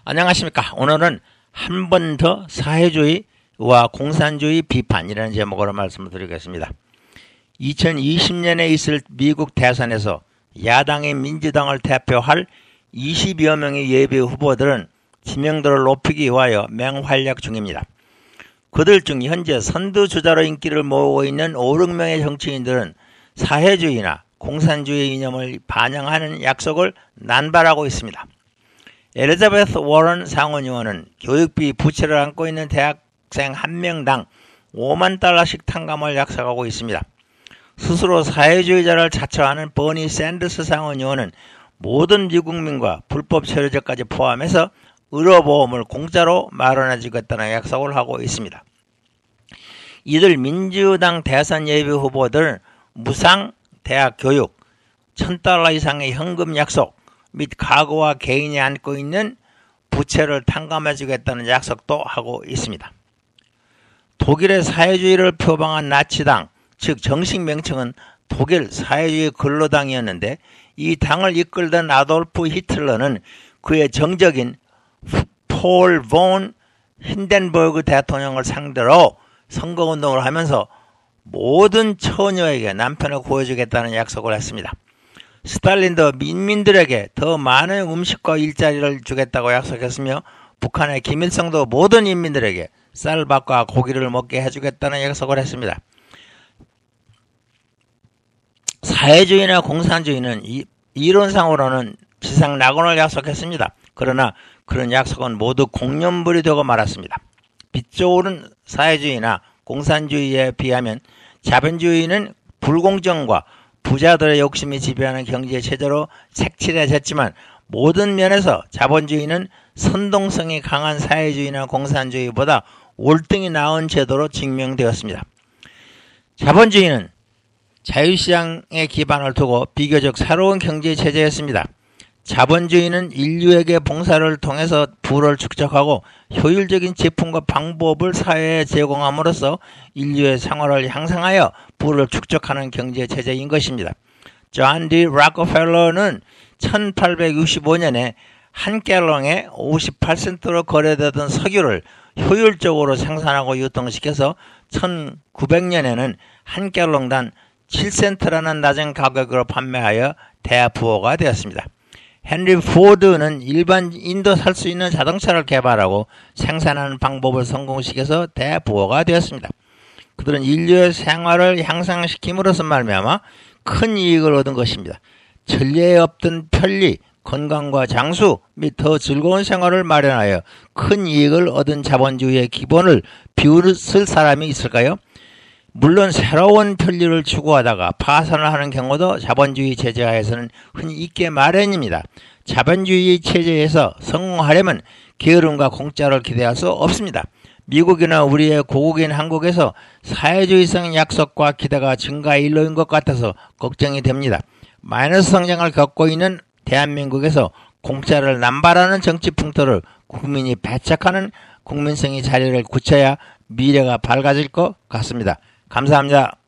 안녕하십니까. 오늘은 한 번 더 사회주의와 공산주의 비판이라는 제목으로 말씀을 드리겠습니다. 2020년에 있을 미국 대선에서 야당의 민주당을 대표할 20여 명의 예비 후보들은 지명도를 높이기 위하여 맹활약 중입니다. 그들 중 현재 선두주자로 인기를 모으고 있는 5, 6명의 정치인들은 사회주의나 공산주의 이념을 반영하는 약속을 난발하고 있습니다. 엘리자베스 워런 상원의원은 교육비 부채를 안고 있는 대학생 한 명당 5만 달러씩 탕감을 약속하고 있습니다. 스스로 사회주의자를 자처하는 버니 샌더스 상원의원은 모든 미국민과 불법 체류자까지 포함해서 의료보험을 공짜로 마련해주겠다는 약속을 하고 있습니다. 이들 민주당 대선 예비 후보들은 무상 대학 교육, $1,000 이상의 현금 약속, 및 가구와 개인이 안고 있는 부채를 탕감해주겠다는 약속도 하고 있습니다. 독일의 사회주의를 표방한 나치당, 즉 정식 명칭은 독일 사회주의 근로당이었는데 이 당을 이끌던 아돌프 히틀러는 그의 정적인 폴 본 힌덴버그 대통령을 상대로 선거운동을 하면서 모든 처녀에게 남편을 구해주겠다는 약속을 했습니다. 스탈린도 민민들에게 더 많은 음식과 일자리를 주겠다고 약속했으며 북한의 김일성도 모든 인민들에게 쌀밥과 고기를 먹게 해주겠다는 약속을 했습니다. 사회주의나 공산주의는 이론상으로는 지상 낙원을 약속했습니다. 그러나 그런 약속은 모두 공연불이 되고 말았습니다. 빛좋은 사회주의나 공산주의에 비하면 자본주의는 불공정과 부자들의 욕심이 지배하는 경제 체제로 색칠해졌지만 모든 면에서 자본주의는 선동성이 강한 사회주의나 공산주의보다 월등히 나은 제도로 증명되었습니다. 자본주의는 자유시장에 기반을 두고 비교적 새로운 경제 체제였습니다. 자본주의는 인류에게 봉사를 통해서 부를 축적하고 효율적인 제품과 방법을 사회에 제공함으로써 인류의 생활을 향상하여 부를 축적하는 경제 체제인 것입니다. 존 디 락펠러는 1865년에 한 갤런에 58센트로 거래되던 석유를 효율적으로 생산하고 유통시켜서 1900년에는 한 갤런당 7센트라는 낮은 가격으로 판매하여 대부호가 되었습니다. 헨리 포드는 일반인도 살 수 있는 자동차를 개발하고 생산하는 방법을 성공시켜서 대부호가 되었습니다. 그들은 인류의 생활을 향상시킴으로써 말미암아 큰 이익을 얻은 것입니다. 전례에 없던 편리, 건강과 장수 및 더 즐거운 생활을 마련하여 큰 이익을 얻은 자본주의의 기본을 비웃을 사람이 있을까요? 물론 새로운 편리를 추구하다가 파산을 하는 경우도 자본주의 체제하에서는 흔히 있게 마련입니다. 자본주의 체제에서 성공하려면 게으름과 공짜를 기대할 수 없습니다. 미국이나 우리의 고국인 한국에서 사회주의성 약속과 기대가 증가의 일로인 것 같아서 걱정이 됩니다. 마이너스 성장을 겪고 있는 대한민국에서 공짜를 남발하는 정치 풍토를 국민이 배척하는 국민성의 자리를 굳혀야 미래가 밝아질 것 같습니다. 감사합니다.